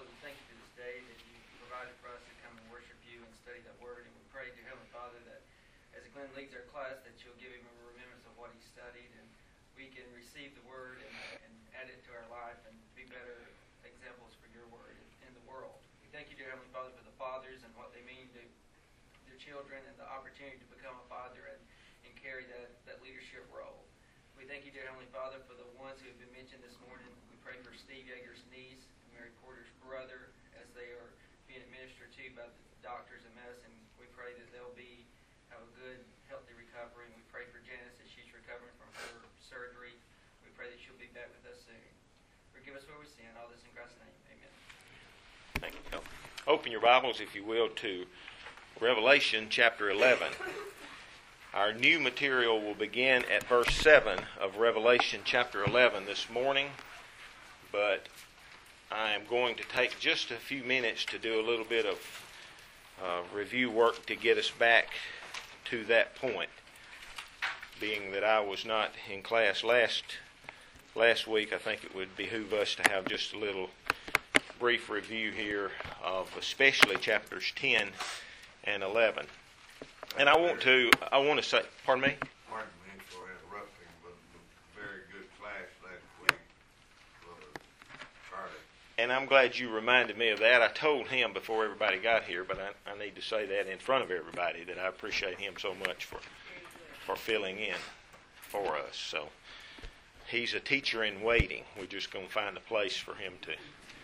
Father, we thank you for this day that you provided for us to come and worship you and study that word. And we pray, dear Heavenly Father, that as Glenn leads our class, that you'll give him a remembrance of what he studied, and we can receive the word and add it to our life and be better examples for your word in the world. We thank you, dear Heavenly Father, for the fathers and what they mean to their children and the opportunity to become a father and carry that leadership role. We thank you, dear Heavenly Father, for the ones who have been mentioned this morning. We pray for Steve Yeager's niece and Mary Porter's brother as they are being administered to by the doctors and medicine. We pray that they'll have a good, healthy recovery. And we pray for Janice as she's recovering from her surgery. We pray that she'll be back with us soon. Forgive us where we sin. All this in Christ's name. Amen. Thank you. Open your Bibles, if you will, to Revelation chapter 11. Our new material will begin at verse 7 of Revelation chapter 11 this morning, but I am going to take just a few minutes to do a little bit of review work to get us back to that point, being that I was not in class last week. I think it would behoove us to have just a little brief review here of especially chapters 10 and 11. And I want to say, pardon me? Pardon me for interrupting, but a very good class last week, Charlie. And I'm glad you reminded me of that. I told him before everybody got here, but I need to say that in front of everybody, that I appreciate him so much for filling in for us. So he's a teacher in waiting. We're just going to find a place for him to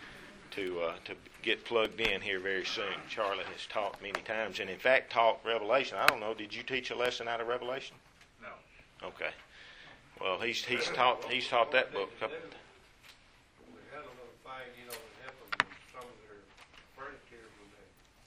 get plugged in here very soon. Charlie has taught many times, and in fact taught Revelation. I don't know, did you teach a lesson out of Revelation? No. Okay. Well, he's taught that book. We had a little thing, that happened with some of their furniture when they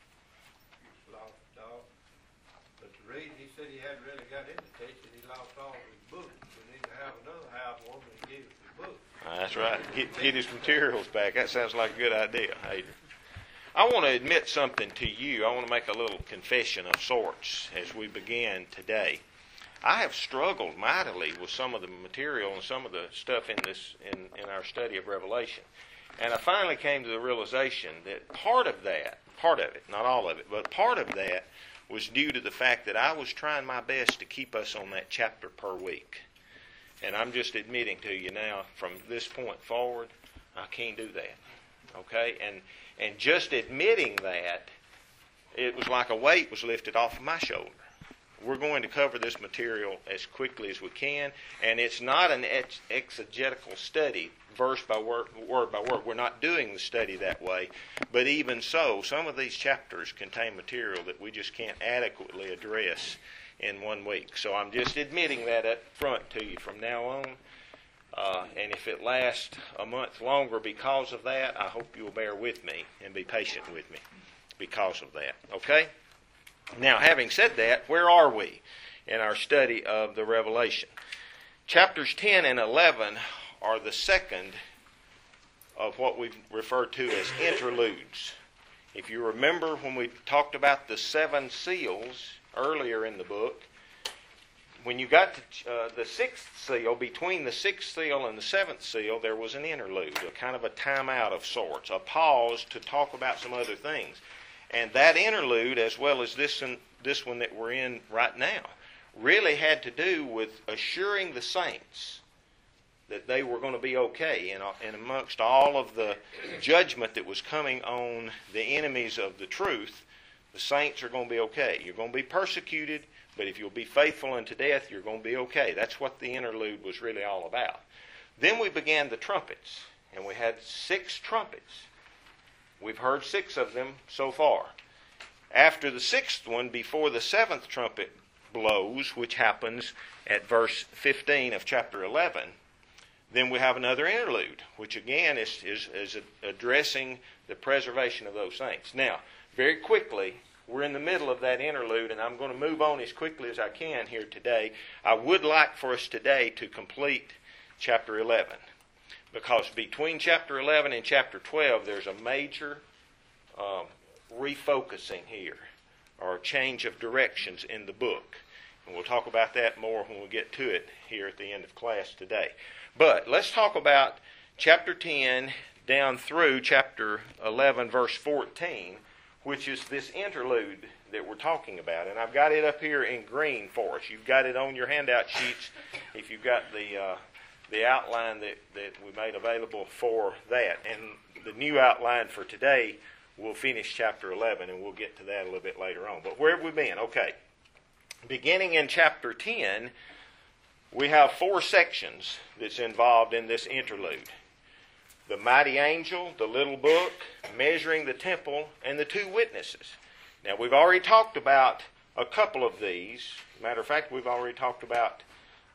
lost a dog. But the reason he said he hadn't really got into teaching, he lost all of his books. We need to have another house one that gave us his books. That's right. Get his materials back. That sounds like a good idea, Adrian. I want to admit something to you. I want to make a little confession of sorts as we begin today. I have struggled mightily with some of the material and some of the stuff in our study of Revelation. And I finally came to the realization that part of it, not all of it, but part of that was due to the fact that I was trying my best to keep us on that chapter per week. And I'm just admitting to you now, from this point forward, I can't do that. Okay? And just admitting that, it was like a weight was lifted off of my shoulder. We're going to cover this material as quickly as we can, and it's not an exegetical study, verse by word by word. We're not doing the study that way. But even so, some of these chapters contain material that we just can't adequately address in 1 week. So I'm just admitting that up front to you from now on. And if it lasts a month longer because of that, I hope you'll bear with me and be patient with me because of that. Okay? Now, having said that, where are we in our study of the Revelation? Chapters 10 and 11 are the second of what we refer to as interludes. If you remember when we talked about the 7 seals earlier in the book, when you got to the 6th seal, between the 6th seal and the 7th seal, there was an interlude, a kind of a timeout of sorts, a pause to talk about some other things. And that interlude, as well as this one that we're in right now, really had to do with assuring the saints that they were going to be okay. And amongst all of the judgment that was coming on the enemies of the truth, the saints are going to be okay. You're going to be persecuted, but if you'll be faithful unto death, you're going to be okay. That's what the interlude was really all about. Then we began the trumpets, and we had 6 trumpets. We've heard 6 of them so far. After the 6th one, before the 7th trumpet blows, which happens at verse 15 of chapter 11, then we have another interlude, which again is addressing the preservation of those saints. Now, very quickly, we're in the middle of that interlude, and I'm going to move on as quickly as I can here today. I would like for us today to complete chapter 11, because between chapter 11 and chapter 12, there's a major refocusing here, or change of directions in the book. And we'll talk about that more when we get to it here at the end of class today. But let's talk about chapter 10, down through chapter 11, verse 14, which is this interlude that we're talking about. And I've got it up here in green for us. You've got it on your handout sheets if you've got the outline that we made available for that. And the new outline for today will finish chapter 11, and we'll get to that a little bit later on. But where have we been? Okay. Beginning in chapter 10, we have 4 sections that's involved in this interlude. The mighty angel, the little book, measuring the temple, and the 2 witnesses. Now, we've already talked about a couple of these. Matter of fact, we've already talked about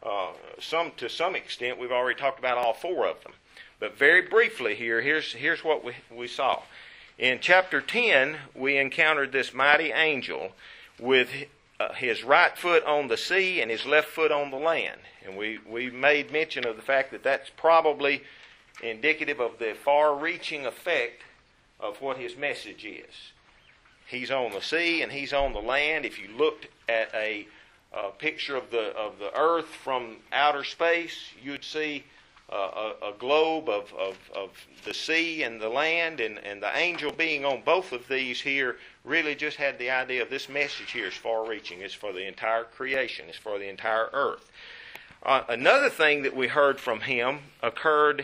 to some extent, we've already talked about all 4 of them. But very briefly here, here's what we saw. In chapter 10, we encountered this mighty angel with his right foot on the sea and his left foot on the land. And we made mention of the fact that that's probably indicative of the far-reaching effect of what his message is. He's on the sea and he's on the land. If you looked at a picture of the earth from outer space, you'd see a globe of the sea and the land, and the angel being on both of these here really just had the idea of this message here is far-reaching. It's for the entire creation. It's for the entire earth. Another thing that we heard from him occurred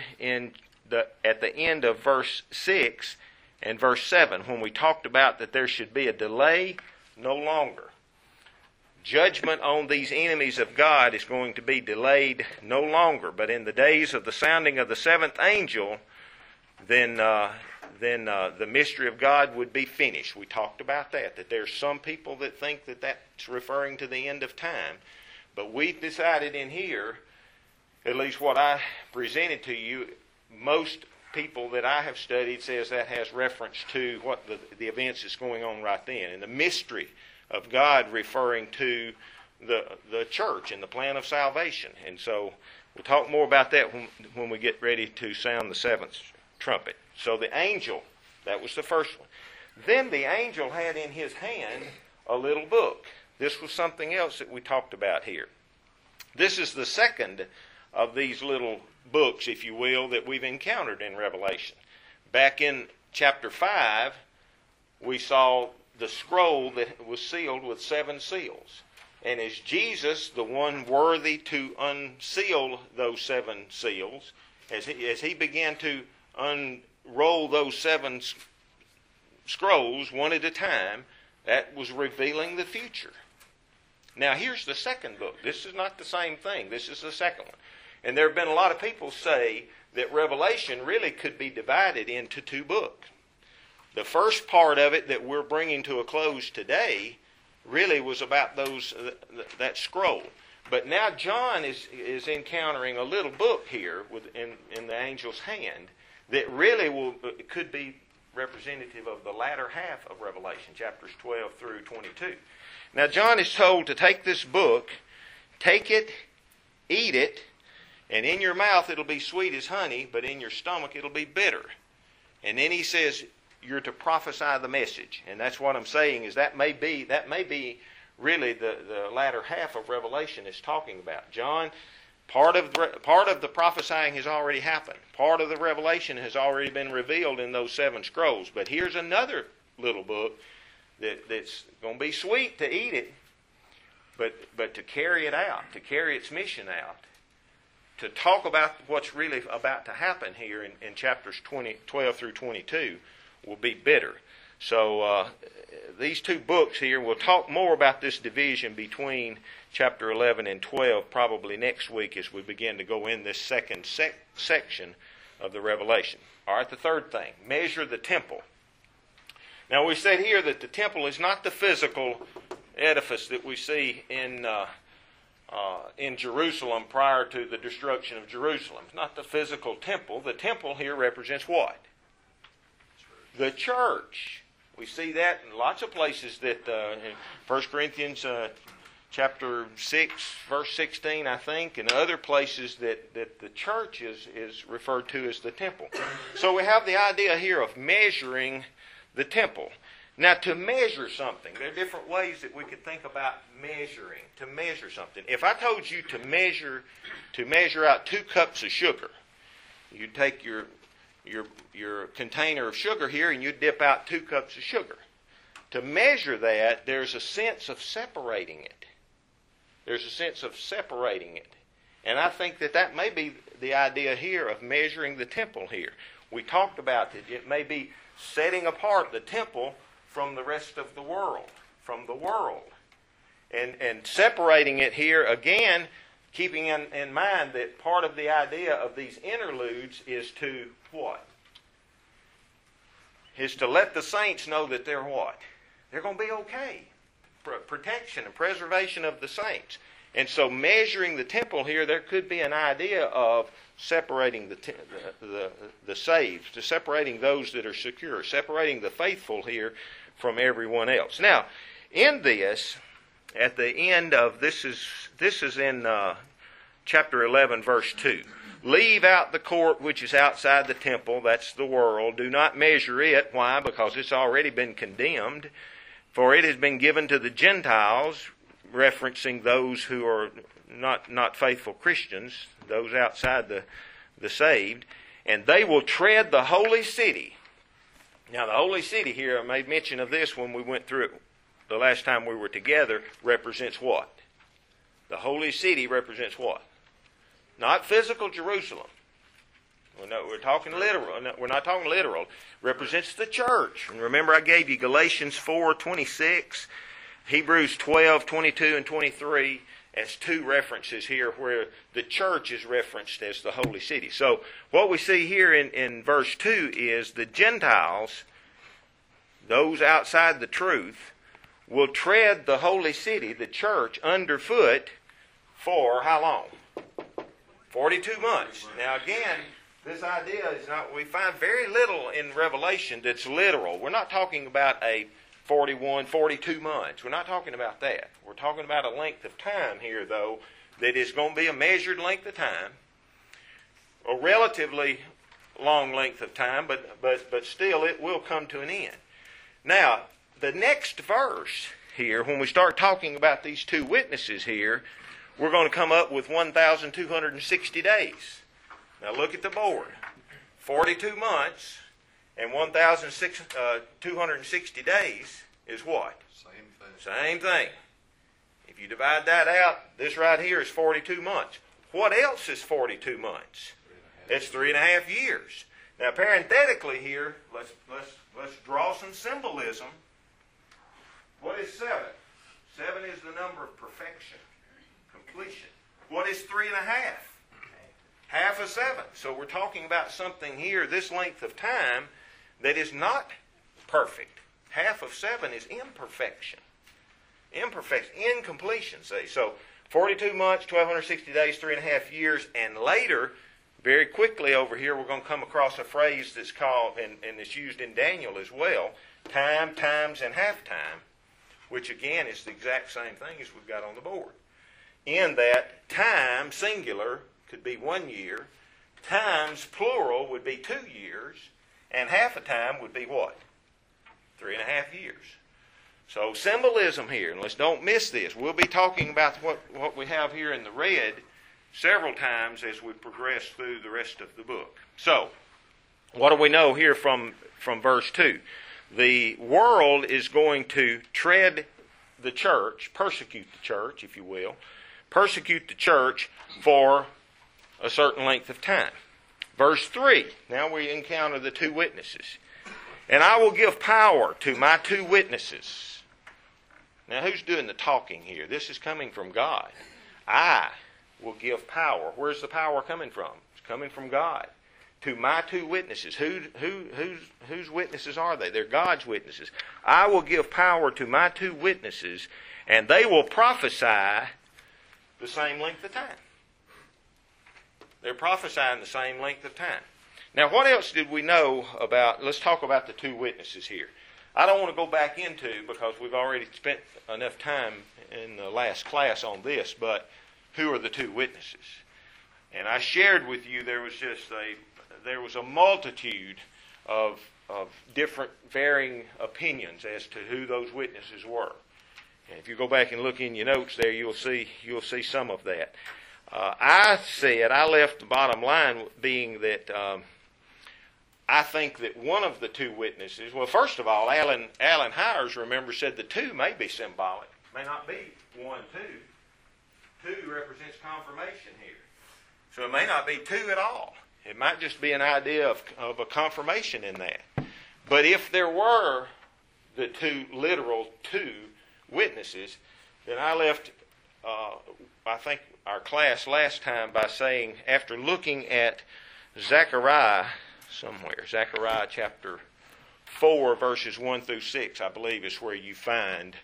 at the end of verse 6 and verse 7 when we talked about that there should be a delay no longer. Judgment on these enemies of God is going to be delayed no longer. But in the days of the sounding of the 7th angel, then the mystery of God would be finished. We talked about that there's some people that think that that's referring to the end of time. But we've decided in here, at least what I presented to you, most people that I have studied says that has reference to what the events that's going on right then. And the mystery of God referring to the church and the plan of salvation. And so we'll talk more about that when we get ready to sound the 7th trumpet. So the angel, that was the first one. Then the angel had in his hand a little book. This was something else that we talked about here. This is the second of these little books, if you will, that we've encountered in Revelation. Back in chapter 5, we saw the scroll that was sealed with 7 seals. And as Jesus, the one worthy to unseal those 7 seals, as he began to unroll those 7 scrolls one at a time, that was revealing the future. Now here's the second book. This is not the same thing. This is the second one. And there have been a lot of people say that Revelation really could be divided into 2 books. The first part of it that we're bringing to a close today really was about that scroll. But now John is encountering a little book here in the angel's hand that really could be representative of the latter half of Revelation, chapters 12 through 22. Now John is told to take this book, take it, eat it, and in your mouth it'll be sweet as honey, but in your stomach it'll be bitter. And then he says you're to prophesy the message. And that's what I'm saying is that may be really the latter half of Revelation is talking about. John, part of the prophesying has already happened. Part of the revelation has already been revealed in those 7 scrolls. But here's another little book that's going to be sweet to eat it, but to carry it out, to carry its mission out, to talk about what's really about to happen here in chapters 12 through 22 will be bitter. So these 2 books here, we'll talk more about this division between chapter 11 and 12 probably next week as we begin to go in this second section of the Revelation. All right, the third thing, measure the temple. Now we said here that the temple is not the physical edifice that we see in Jerusalem prior to the destruction of Jerusalem. It's not the physical temple. The temple here represents what? The church. We see that in lots of places that in 1 Corinthians chapter 6, verse 16, I think, and other places that the church is referred to as the temple. So we have the idea here of measuring the temple. Now, to measure something, there are different ways that we could think about measuring, to measure something. If I told you to measure out 2 cups of sugar, you'd take your your container of sugar here, and you dip out 2 cups of sugar. To measure that, there's a sense of separating it. There's a sense of separating it. And I think that may be the idea here of measuring the temple here. We talked about that it may be setting apart the temple from the rest of the world, from the world. And separating it here, again, keeping in mind that part of the idea of these interludes is to what? Is to let the saints know that they're what? They're going to be okay. Protection and preservation of the saints. And so measuring the temple here, there could be an idea of separating the saved, to separating those that are secure, separating the faithful here from everyone else. Now, in this, at the end of, this is in chapter 11, verse 2. Leave out the court which is outside the temple, that's the world. Do not measure it. Why? Because it's already been condemned. For it has been given to the Gentiles, referencing those who are not faithful Christians, those outside the saved, and they will tread the holy city. Now the holy city here, I made mention of this when we went through it the last time we were together, represents what? The holy city represents what? Not physical Jerusalem. We're talking literal. No, we're not talking literal. Represents the church. And remember I gave you Galatians 4:26, Hebrews 12:22 and 23 as 2 references here where the church is referenced as the holy city. So what we see here in verse 2 is the Gentiles, those outside the truth, will tread the holy city, the church, underfoot for how long? 42 months. Now again, this idea is not, we find very little in Revelation that's literal. We're not talking about a 41, 42 months. We're not talking about that. We're talking about a length of time here, though, that is going to be a measured length of time, a relatively long length of time, but still it will come to an end. Now, the next verse here, when we start talking about these 2 witnesses here, we're going to come up with 1,260 days. Now look at the board. 42 months and 1,260 days is what? Same thing. Same thing. If you divide that out, this right here is 42 months. What else is 42 months? It's 3.5 years. Now parenthetically here, let's draw some symbolism. What is 7? 7 is the number of perfection, completion. What is 3.5? Half of 7. So we're talking about something here, this length of time, that is not perfect. Half of 7 is imperfection. Imperfection, incompletion, see. So 42 months, 1,260 days, 3.5 years, and later, very quickly over here, we're going to come across a phrase that's called, and it's used in Daniel as well, time, times, and halftime, which again is the exact same thing as we've got on the board. In that time, singular, could be 1 year, times, plural, would be 2 years, and half a time would be what? 3.5 years. So symbolism here, and let's don't miss this. We'll be talking about what we have here in the red several times as we progress through the rest of the book. So, what do we know here from verse 2? The world is going to tread the church, persecute the church, if you will, persecute the church for a certain length of time. Verse 3, now we encounter the 2 witnesses. And I will give power to my 2 witnesses. Now who's doing the talking here? This is coming from God. I will give power. Where's the power coming from? It's coming from God. To my 2 witnesses. Whose witnesses are they? They're God's witnesses. I will give power to my 2 witnesses, and they will prophesy the same length of time. They're prophesying the same length of time. Now, what else did we know about, let's talk about the 2 witnesses here. I don't want to go back into, because we've already spent enough time in the last class on this, but who are the 2 witnesses? And I shared with you there was a multitude of different varying opinions as to who those witnesses were. And if you go back and look in your notes there, you'll see some of that. I left the bottom line being that I think that one of the two witnesses, well, first of all, Alan Hires, remember, said the two may be symbolic. May not be 1, 2. 2 represents confirmation here. So it may not be 2 at all. It might just be an idea of a confirmation in that. But if there were the literal two witnesses, then I left, I think, our class last time by saying, after looking at Zechariah chapter 4, verses 1 through 6, I believe is where you find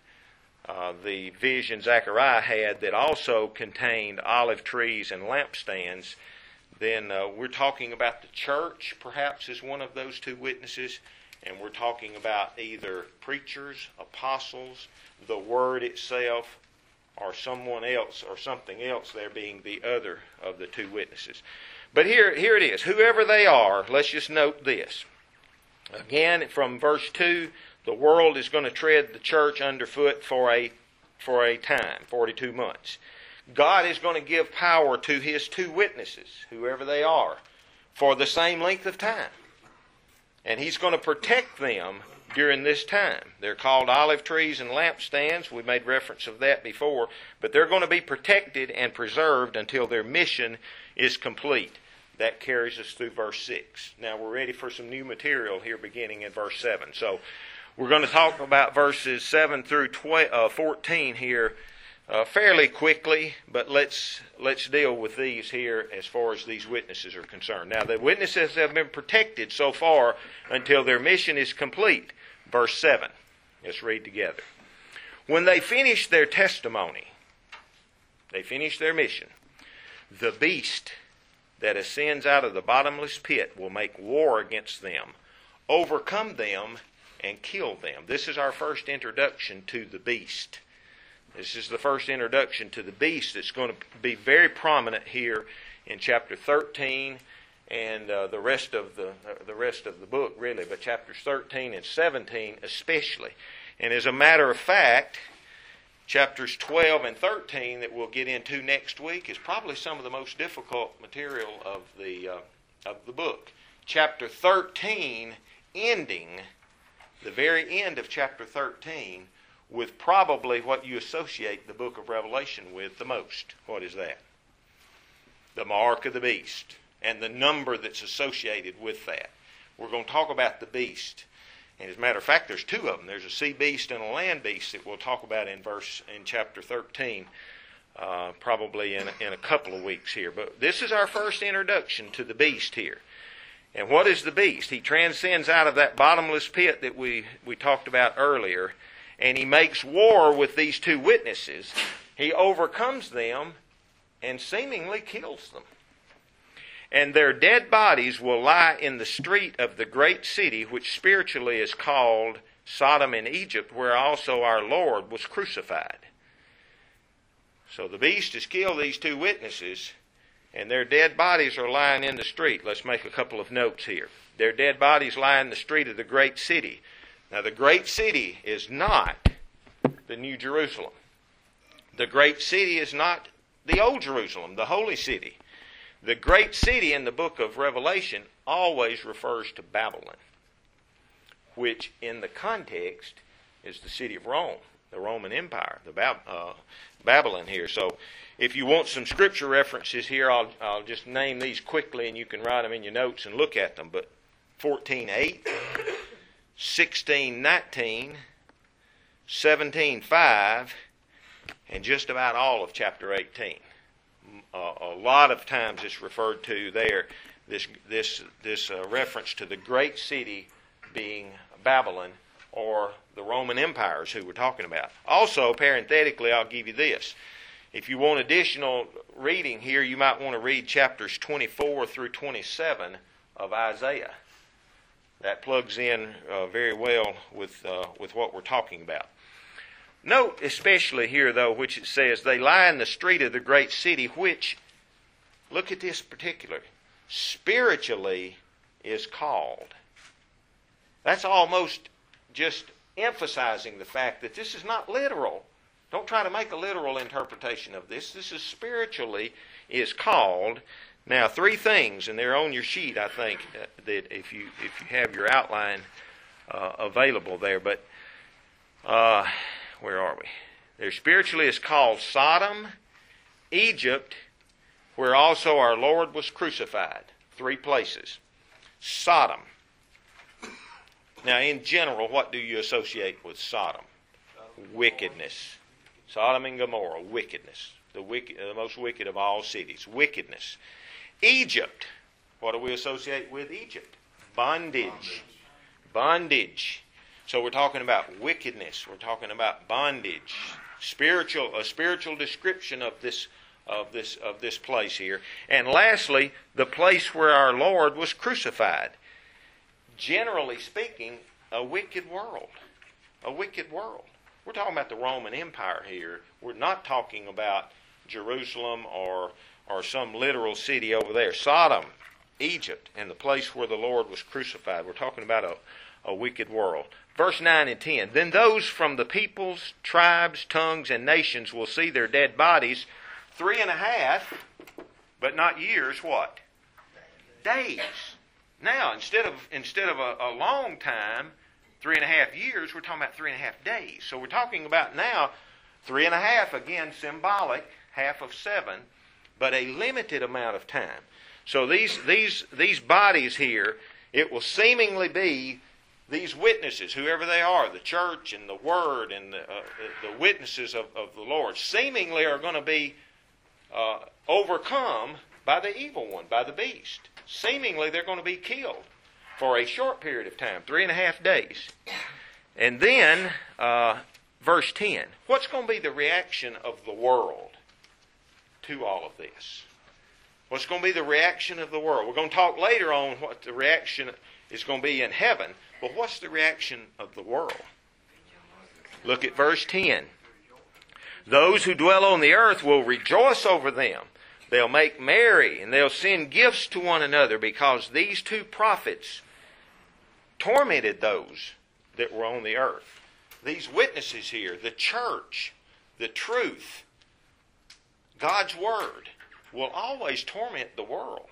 the vision Zechariah had that also contained olive trees and lampstands. Then we're talking about the church, perhaps, as one of those two witnesses. And we're talking about either preachers, apostles, the Word itself, or someone else, or something else there being the other of the two witnesses. But here it is. Whoever they are, let's just note this. Again, from verse 2, the world is going to tread the church underfoot for a time, 42 months. God is going to give power to His two witnesses, whoever they are, for the same length of time. And He's going to protect them during this time. They're called olive trees and lampstands. We made reference of that before. But they're going to be protected and preserved until their mission is complete. That carries us through verse 6. Now we're ready for some new material here beginning in verse 7. So we're going to talk about verses 7 through 14 here fairly quickly, but let's deal with these here as far as these witnesses are concerned. Now, the witnesses have been protected so far until their mission is complete. Verse 7. Let's read together. When they finish their testimony, they finish their mission, the beast that ascends out of the bottomless pit will make war against them, overcome them, and kill them. This is our first introduction to the beast. This is the first introduction to the beast that's going to be very prominent here in chapter 13 and the rest of the book, really, but chapters 13 and 17 especially. And as a matter of fact, chapters 12 and 13 that we'll get into next week is probably some of the most difficult material of the book. Chapter 13 ending, the very end of chapter 13, with probably what you associate the book of Revelation with the most. What is that? The mark of the beast and the number that's associated with that. We're going to talk about the beast. And as a matter of fact, there's two of them. There's a sea beast and a land beast that we'll talk about in chapter 13, probably in a couple of weeks here. But this is our first introduction to the beast here. And what is the beast? He transcends out of that bottomless pit that we talked about earlier, and he makes war with these two witnesses. He overcomes them and seemingly kills them. And their dead bodies will lie in the street of the great city, which spiritually is called Sodom and Egypt, where also our Lord was crucified. So the beast has killed these two witnesses, and their dead bodies are lying in the street. Let's make a couple of notes here. Their dead bodies lie in the street of the great city. Now, the great city is not the New Jerusalem. The great city is not the Old Jerusalem, the holy city. The great city in the book of Revelation always refers to Babylon, which in the context is the city of Rome, the Roman Empire, the Babylon here. So if you want some scripture references here, I'll just name these quickly and you can write them in your notes and look at them. But 14:8, 16:19, 17:5, and just about all of chapter 18. A lot of times it's referred to there, this reference to the great city being Babylon or the Roman empires who we're talking about. Also, parenthetically, I'll give you this. If you want additional reading here, you might want to read chapters 24 through 27 of Isaiah. That plugs in very well with what we're talking about. Note especially here, though, which it says, they lie in the street of the great city, which, look at this particular, spiritually is called. That's almost just emphasizing the fact that this is not literal. Don't try to make a literal interpretation of this. This is spiritually is called. Now, three things, and they're on your sheet, I think, that if you have your outline available there. But where are we? There spiritually is called Sodom, Egypt, where also our Lord was crucified. Three places. Sodom. Now, in general, what do you associate with Sodom? Wickedness. Sodom and Gomorrah, wickedness. The most wicked of all cities. Wickedness. Egypt. What do we associate with Egypt? Bondage. Bondage. So we're talking about wickedness. We're talking about bondage. A spiritual description of this place here. And lastly, the place where our Lord was crucified. Generally speaking, a wicked world. A wicked world. We're talking about the Roman Empire here. We're not talking about Jerusalem or some literal city over there. Sodom, Egypt, and the place where the Lord was crucified. We're talking about a wicked world. Verse 9 and 10. Then those from the peoples, tribes, tongues, and nations will see their dead bodies 3.5, but not years, what? Days. Now, instead of a long time, 3.5 years, we're talking about 3.5 days. So we're talking about now 3.5, again, symbolic, half of 7, but a limited amount of time. So these bodies here, it will seemingly be these witnesses, whoever they are, the church and the Word and the witnesses of the Lord, seemingly are going to be overcome by the evil one, by the beast. Seemingly they're going to be killed for a short period of time, 3.5 days. And then, verse 10, what's going to be the reaction of the world to all of this? What's going to be the reaction of the world? We're going to talk later on what the reaction is going to be in heaven, but what's the reaction of the world? Look at verse 10. Those who dwell on the earth will rejoice over them. They'll make merry, and they'll send gifts to one another, because these two prophets tormented those that were on the earth. These witnesses here, the church, the truth, God's Word, will always torment the world.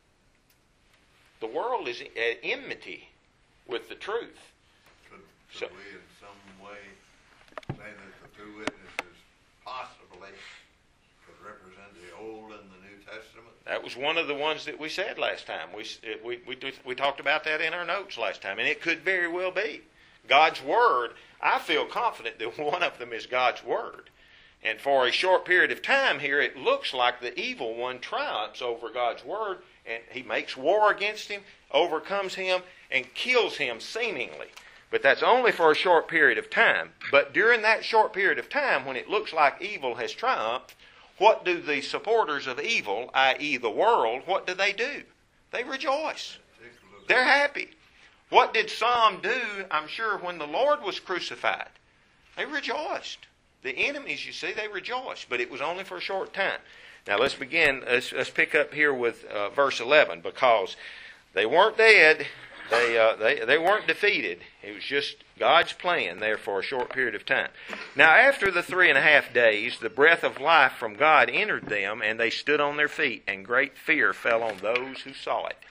The world is at enmity with the truth. Could we in some way say that the two witnesses possibly could represent the Old and the New Testament? That was one of the ones that we said last time. We talked about that in our notes last time, and it could very well be. God's Word, I feel confident that one of them is God's Word. And for a short period of time here, it looks like the evil one triumphs over God's Word, and he makes war against him, overcomes him, and kills him seemingly. But that's only for a short period of time. But during that short period of time, when it looks like evil has triumphed, what do the supporters of evil, i.e. the world, what do? They rejoice. They're happy. What did some do, I'm sure, when the Lord was crucified? They rejoiced. The enemies, you see, they rejoiced, but it was only for a short time. Now let's begin. Let's pick up here with verse 11, because they weren't dead. They weren't defeated. It was just God's plan there for a short period of time. Now after the 3.5 days, the breath of life from God entered them, and they stood on their feet, and great fear fell on those who saw it.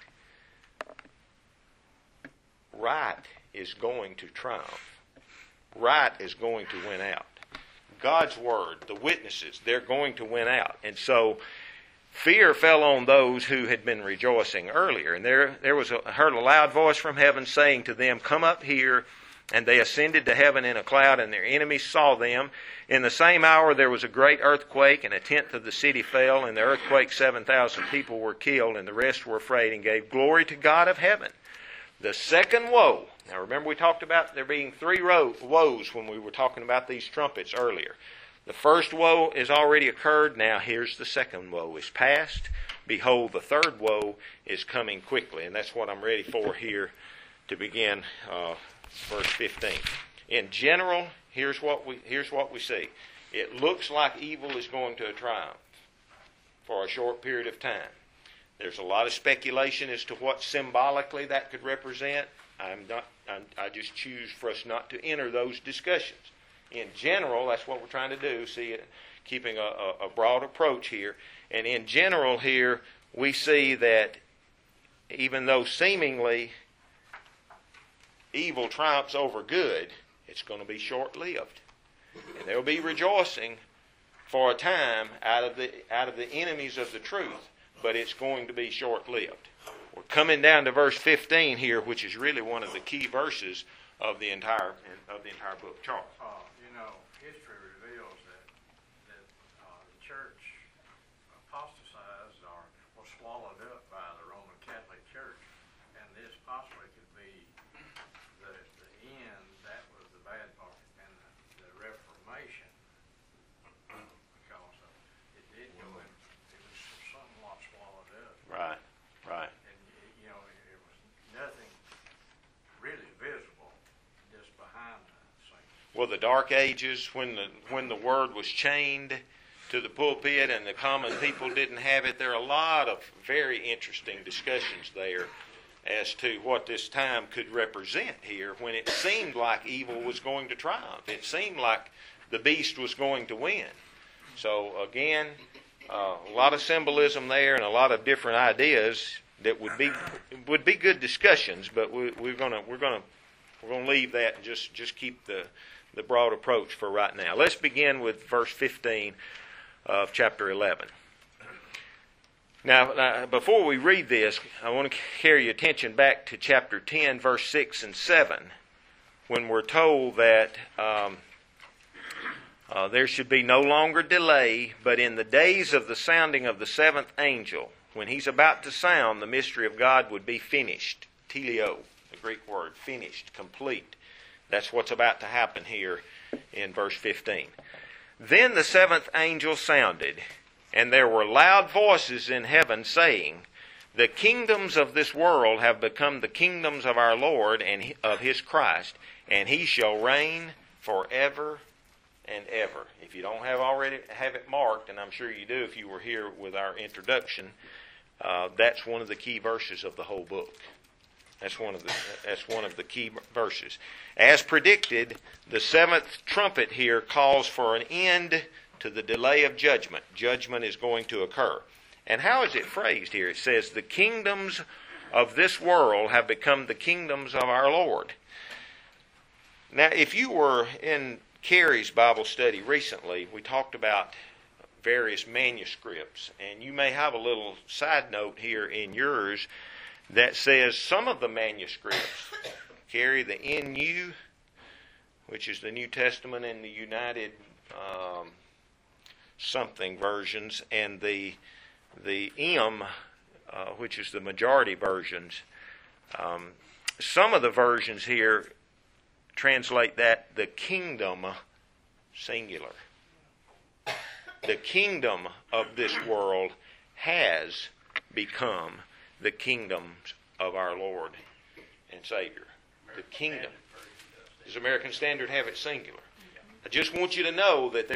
Right is going to triumph. Right is going to win out. God's Word, the witnesses, they're going to win out. And so fear fell on those who had been rejoicing earlier. And there was heard a loud voice from heaven saying to them, "Come up here." And they ascended to heaven in a cloud, and their enemies saw them. In the same hour there was a great earthquake, and 1/10 of the city fell. In the earthquake 7,000 people were killed, and the rest were afraid and gave glory to God of heaven. The second woe. Now remember, we talked about there being 3 woes when we were talking about these trumpets earlier. The first woe has already occurred. Now here's the second woe is past. Behold, the third woe is coming quickly. And that's what I'm ready for here to begin verse 15. In general, here's what we see. It looks like evil is going to triumph for a short period of time. There's a lot of speculation as to what symbolically that could represent. I just choose for us not to enter those discussions. In general, that's what we're trying to do, keeping a broad approach here. And in general here, we see that even though seemingly evil triumphs over good, it's going to be short-lived. And there will be rejoicing for a time out of the enemies of the truth, but it's going to be short-lived. We're coming down to verse 15 here, which is really one of the key verses of the entire book. Charles. History reveals that the church apostatized or was swallowed up by the Roman Catholic Church, and this possibly could be the end. That was the bad part, and the Reformation, because it did go in, it was somewhat swallowed up. Right. And it was nothing really visible just behind the scenes. Well, the Dark Ages, when the Word was chained to the pulpit and the common people didn't have it, there are a lot of very interesting discussions there as to what this time could represent here, when it seemed like evil was going to triumph. It seemed like the beast was going to win. So again, a lot of symbolism there and a lot of different ideas that would be good discussions, but we're gonna leave that and just keep the broad approach for right now. Let's begin with verse 15 of chapter 11. Now, before we read this, I want to carry your attention back to chapter 10, verse 6 and 7, when we're told that there should be no longer delay, but in the days of the sounding of the seventh angel, when he's about to sound, the mystery of God would be finished. Teleo, the Greek word, finished, complete. That's what's about to happen here in verse 15. Then the seventh angel sounded, and there were loud voices in heaven saying, "The kingdoms of this world have become the kingdoms of our Lord and of His Christ, and He shall reign forever and ever." If you don't have it marked, and I'm sure you do if you were here with our introduction, that's one of the key verses of the whole book. That's one of the key verses. As predicted, the seventh trumpet here calls for an end to the delay of judgment. Judgment is going to occur. And how is it phrased here? It says, "The kingdoms of this world have become the kingdoms of our Lord." Now, if you were in Carrie's Bible study recently, we talked about various manuscripts, and you may have a little side note here in yours that says some of the manuscripts carry the NU, which is the New Testament and the United something versions, and the M, which is the majority versions. Some of the versions here translate that the kingdom singular. The kingdom of this world has become the kingdoms of our Lord and Savior. The kingdom. Does American Standard have it singular? I just want you to know that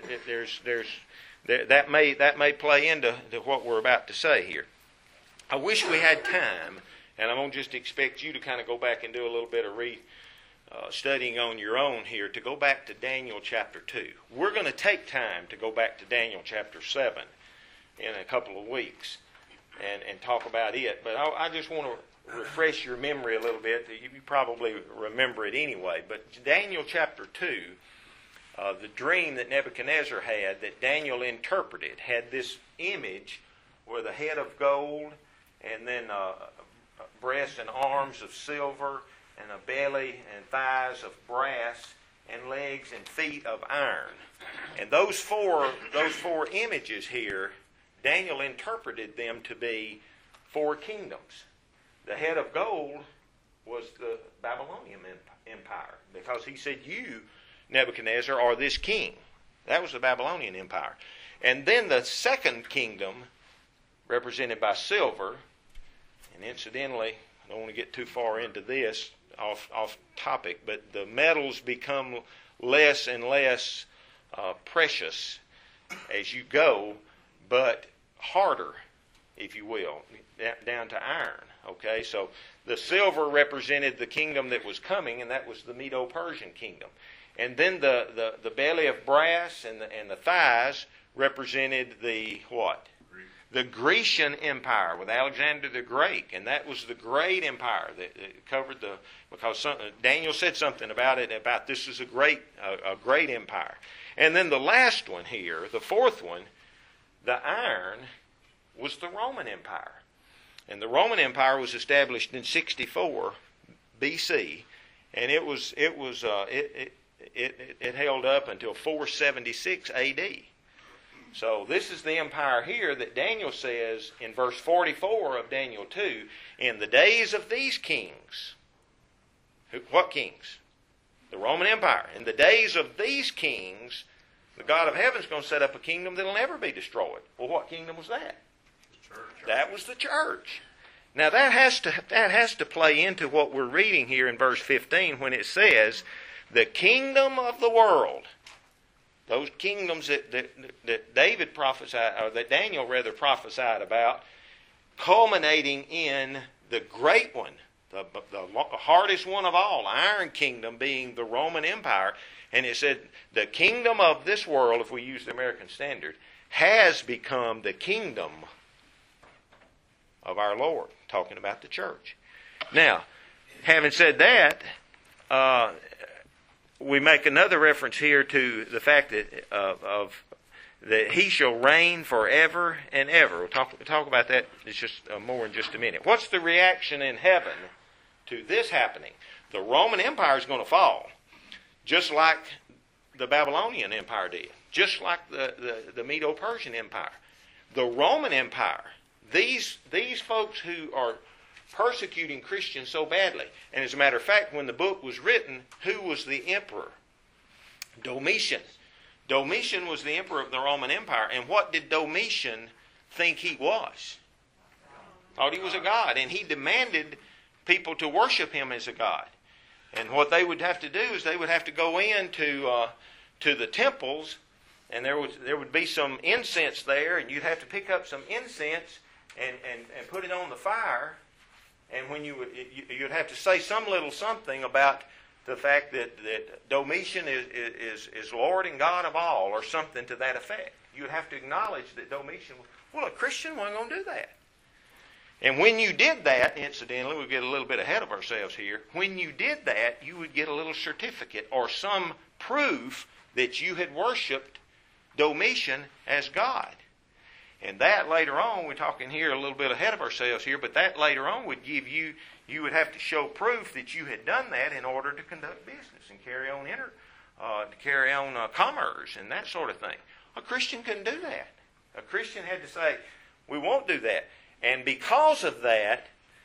that may play into what we're about to say here. I wish we had time, and I'm going to just expect you to kind of go back and do a little bit of studying on your own here, to go back to Daniel chapter 2. We're going to take time to go back to Daniel chapter 7 in a couple of weeks and talk about it. But I just want to refresh your memory a little bit. You probably remember it anyway. But Daniel chapter 2, the dream that Nebuchadnezzar had, that Daniel interpreted, had this image with a head of gold, and then breasts and arms of silver, and a belly and thighs of brass, and legs and feet of iron. And those four images here, Daniel interpreted them to be four kingdoms. The head of gold was the Babylonian Empire, because he said, "You, Nebuchadnezzar, are this king." That was the Babylonian Empire. And then the second kingdom, represented by silver, and incidentally, I don't want to get too far into this, off topic, but the metals become less and less precious as you go, but harder, if you will, down to iron. Okay, so the silver represented the kingdom that was coming, and that was the Medo-Persian kingdom. And then the belly of brass and the thighs represented the what? the Grecian Empire with Alexander the Great, and that was the great empire that covered because Daniel said something about it, about this is a great empire. And then the last one here, the fourth one, the iron, was the Roman Empire. And the Roman Empire was established in 64 BC, and it held up until 476 AD. So this is the empire here that Daniel says in verse 44 of Daniel 2, in the days of these kings. What kings? The Roman Empire. In the days of these kings, the God of heaven is going to set up a kingdom that will never be destroyed. Well, what kingdom was that? The church. That was the church. Now that has to play into what we're reading here in verse 15 when it says, the kingdom of the world. Those kingdoms that David prophesied, or that Daniel rather prophesied about, culminating in the great one, the hardest one of all, Iron Kingdom being the Roman Empire. And it said, the kingdom of this world, if we use the American Standard, has become the kingdom of our Lord, talking about the church. Now, having said that, we make another reference here to the fact that that He shall reign forever and ever. We'll talk about that more in just a minute. What's the reaction in heaven to this happening? The Roman Empire is going to fall, just like the Babylonian Empire did, just like the Medo-Persian Empire. The Roman Empire, these folks who are persecuting Christians so badly. And as a matter of fact, when the book was written, who was the emperor? Domitian. Domitian was the emperor of the Roman Empire. And what did Domitian think he was? Thought he was a god. And he demanded people to worship him as a god. And what they would have to do is they would have to go into to the temples, and there would be some incense there, and you'd have to pick up some incense and put it on the fire. And when you'd have to say some little something about the fact that Domitian is Lord and God of all, or something to that effect. You'd have to acknowledge that Domitian, a Christian wasn't going to do that. And when you did that, incidentally, we'll get a little bit ahead of ourselves here. When you did that, you would get a little certificate or some proof that you had worshipped Domitian as God. And that later on, we're talking here a little bit ahead of ourselves here, but that later on would give you would have to show proof that you had done that in order to conduct business and carry on commerce and that sort of thing. A Christian couldn't do that. A Christian had to say, we won't do that. And because of that,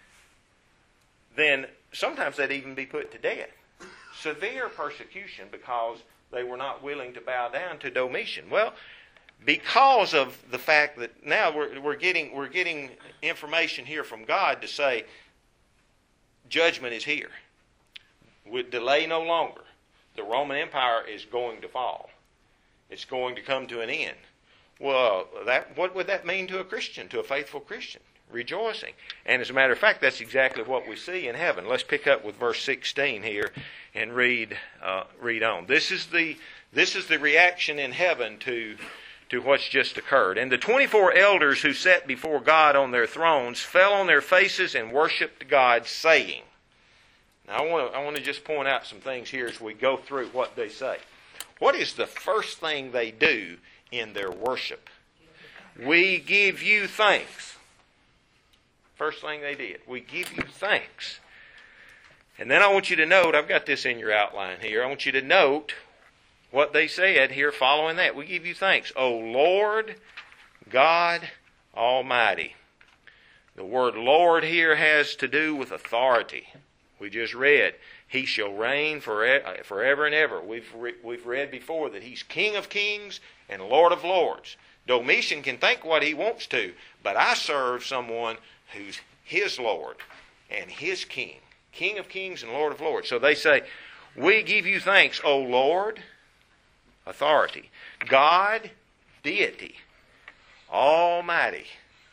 then sometimes they'd even be put to death. Severe persecution because they were not willing to bow down to Domitian. Well, because of the fact that now we're getting information here from God to say judgment is here. With delay no longer. The Roman Empire is going to fall. It's going to come to an end. Well, what would that mean to a Christian, to a faithful Christian? Rejoicing. And as a matter of fact, that's exactly what we see in heaven. Let's pick up with verse 16 here and read on. This is the reaction in heaven to what's just occurred. And the 24 elders who sat before God on their thrones fell on their faces and worshipped God, saying. Now I want to just point out some things here as we go through what they say. What is the first thing they do in their worship? We give you thanks. First thing they did. We give you thanks. And then I want you to note, I've got this in your outline here, I want you to note what they said here following that. We give you thanks, O Lord God Almighty. The word Lord here has to do with authority. We just read, He shall reign forever and ever. We've read before that He's King of kings and Lord of lords. Domitian can think what he wants to, but I serve someone who's his Lord and his King. King of kings and Lord of lords. So they say, we give you thanks, O Lord, authority. God, deity. Almighty.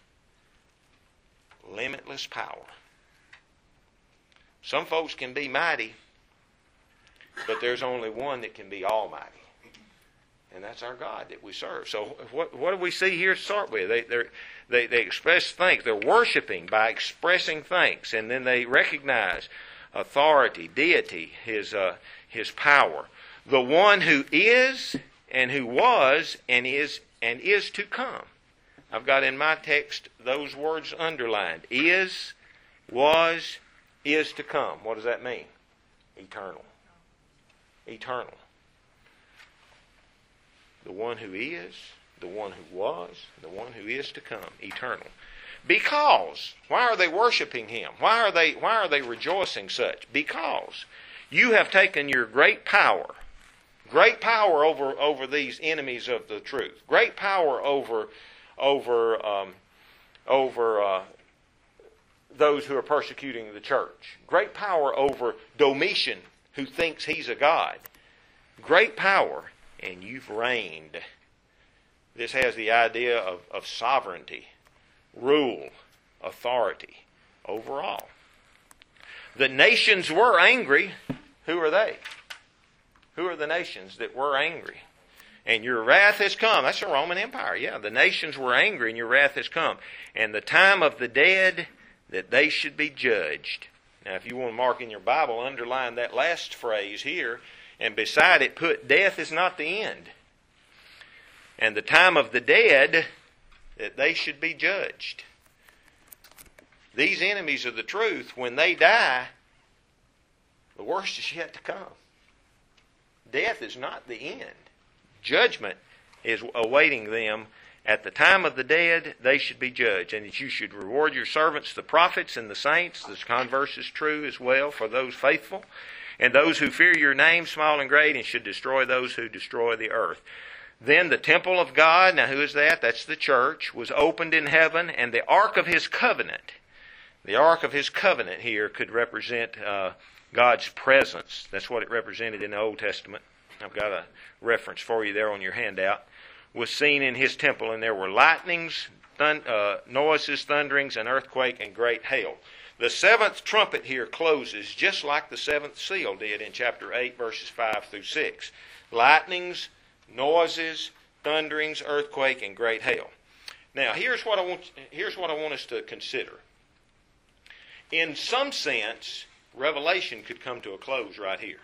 Limitless power. Some folks can be mighty, but there's only one that can be almighty. And that's our God that we serve. So what do we see here to start with? They express thanks. They're worshiping by expressing thanks. And then they recognize authority, deity, His power. The one who is and who was and is to come. I've got in my text those words underlined. Is, was, is to come. What does that mean? Eternal. Eternal. The one who is, the one who was, the one who is to come. Eternal. Because, why are they worshiping Him? Why are they rejoicing such? Because you have taken your great power over these enemies of the truth, great power over those who are persecuting the church, great power over Domitian, who thinks he's a god, great power, and you've reigned. This has the idea of sovereignty, rule, authority over all. The nations were angry. Who are they? Who are the nations that were angry? And your wrath has come. That's the Roman Empire. Yeah, the nations were angry and your wrath has come. And the time of the dead that they should be judged. Now, if you want to mark in your Bible, underline that last phrase here. And beside it, put death is not the end. And the time of the dead that they should be judged. These enemies of the truth, when they die, the worst is yet to come. Death is not the end. Judgment is awaiting them. At the time of the dead, they should be judged. And that you should reward your servants, the prophets and the saints. The converse is true as well for those faithful. And those who fear your name, small and great, and should destroy those who destroy the earth. Then the temple of God, now who is that? That's the church, was opened in heaven, and the ark of His covenant. The ark of His covenant here could represent God's presence. That's what it represented in the Old Testament. I've got a reference for you there on your handout. Was seen in His temple, and there were lightnings, noises, thunderings, an earthquake, and great hail. The seventh trumpet here closes just like the seventh seal did in chapter 8, verses 5 through 6. Lightnings, noises, thunderings, earthquake, and great hail. Now, here's what I want us to consider. In some sense, Revelation could come to a close right here.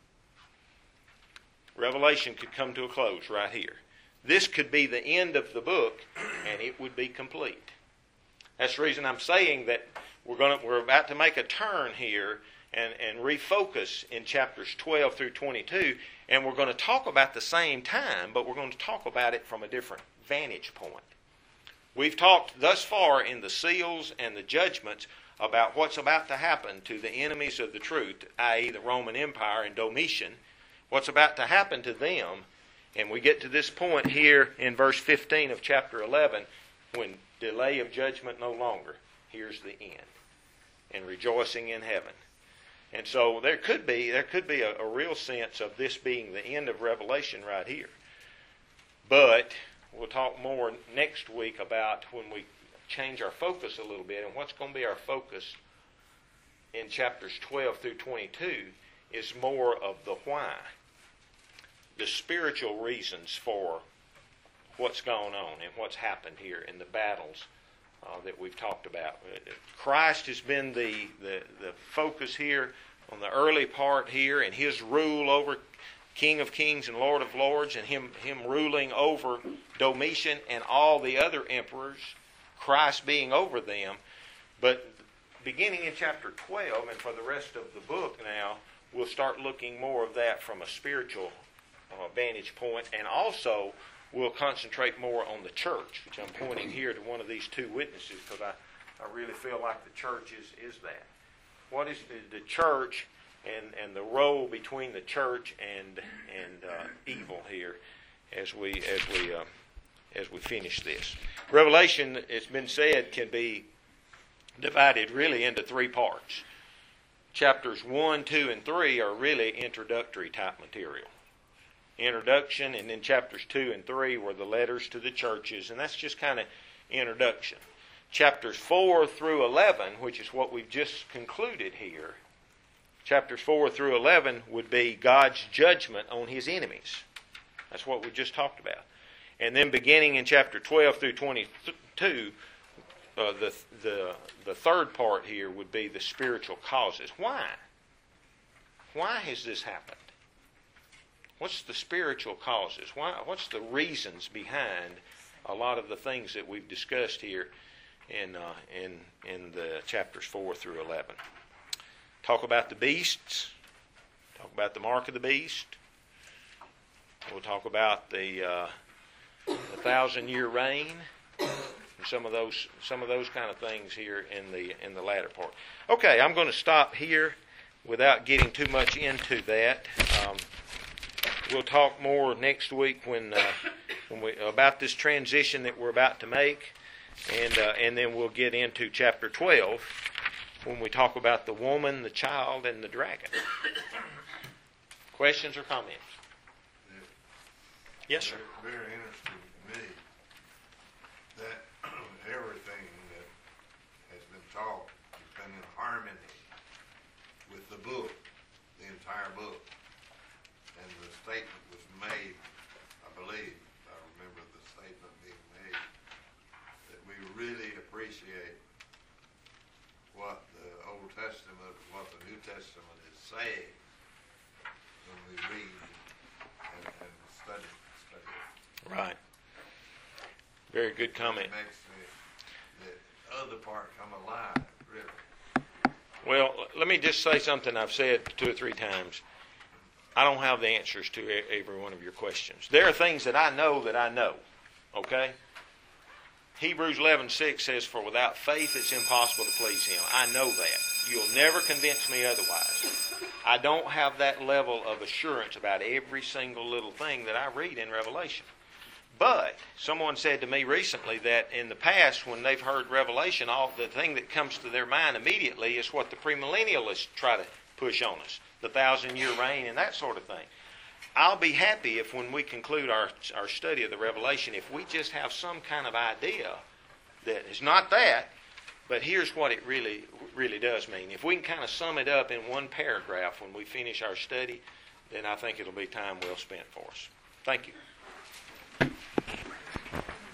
Revelation could come to a close right here. This could be the end of the book, and it would be complete. That's the reason I'm saying that we're about to make a turn here and refocus in chapters 12 through 22, and we're going to talk about the same time, but we're going to talk about it from a different vantage point. We've talked thus far in the seals and the judgments about what's about to happen to the enemies of the truth, i.e. the Roman Empire and Domitian, what's about to happen to them, and we get to this point here in verse 15 of chapter 11, when delay of judgment no longer. Here's the end. And rejoicing in heaven. And so there could be a real sense of this being the end of Revelation right here. But we'll talk more next week about when we change our focus a little bit, and what's going to be our focus in chapters 12 through 22 is more of the why. The spiritual reasons for what's gone on and what's happened here in the battles that we've talked about. Christ has been the focus here on the early part here, and His rule over King of Kings and Lord of Lords, and him ruling over Domitian and all the other emperors, Christ being over them. But beginning in chapter 12 and for the rest of the book now, we'll start looking more of that from a spiritual vantage point, and also we'll concentrate more on the church, which I'm pointing here to one of these two witnesses because I really feel like the church is that. What is the church and the role between the church and evil here as we finish this? Revelation, it's been said, can be divided really into three parts. Chapters 1, 2, and 3 are really introductory type material. Introduction, and then chapters 2 and 3 were the letters to the churches, and that's just kind of introduction. Chapters 4 through 11, which is what we've just concluded here, chapters 4 through 11 would be God's judgment on His enemies. That's what we just talked about. And then beginning in chapter 12 through 22, the third part here would be the spiritual causes. Why? Why has this happened? What's the spiritual causes? What's the reasons behind a lot of the things that we've discussed here in the chapters 4 through 11? Talk about the beasts. Talk about the mark of the beast. We'll talk about the 1,000-year reign, and some of those kind of things here in the latter part. Okay, I'm going to stop here without getting too much into that. We'll talk more next week when we about this transition that we're about to make, and then we'll get into chapter 12 when we talk about the woman, the child, and the dragon. Questions or comments? Yes, sir. Very interesting to me that everything that has been taught has been in harmony with the book, the entire book. And the statement was made, I believe, I remember the statement being made, that we really appreciate what the Old Testament, what the New Testament is saying when we read and study it. Right. Very good comment. It makes the other part come alive, really. Well, let me just say something I've said 2 or 3 times. I don't have the answers to every one of your questions. There are things that I know, okay? Hebrews 11:6 says, "For without faith it's impossible to please Him." I know that. You'll never convince me otherwise. I don't have that level of assurance about every single little thing that I read in Revelation. But someone said to me recently that in the past, when they've heard Revelation, the thing that comes to their mind immediately is what the premillennialists try to push on us, the 1,000-year reign and that sort of thing. I'll be happy if when we conclude our study of the Revelation, if we just have some kind of idea that is not that, but here's what it really does mean. If we can kind of sum it up in one paragraph when we finish our study, then I think it'll be time well spent for us. Thank you.